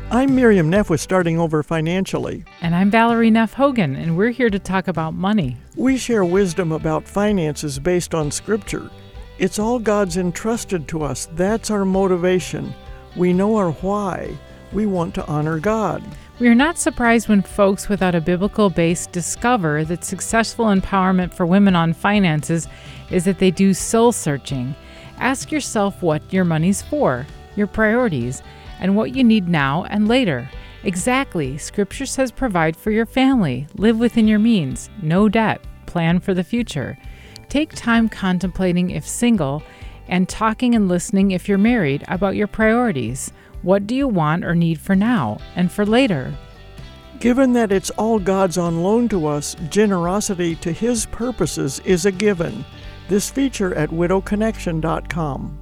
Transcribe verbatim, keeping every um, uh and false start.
I'm Miriam Neff with Starting Over Financially. And I'm Valerie Neff Hogan, and we're here to talk about money. We share wisdom about finances based on Scripture. It's all God's entrusted to us. That's our motivation. We know our why. We want to honor God. We are not surprised when folks without a biblical base discover that successful empowerment for women on finances is that they do soul searching. Ask yourself what your money's for, your priorities, and what you need now and later. Exactly. Scripture says provide for your family, live within your means, no debt, plan for the future. Take time contemplating if single, and talking and listening if you're married about your priorities. What do you want or need for now and for later? Given that it's all God's on loan to us, generosity to His purposes is a given. This feature at widow connection dot com.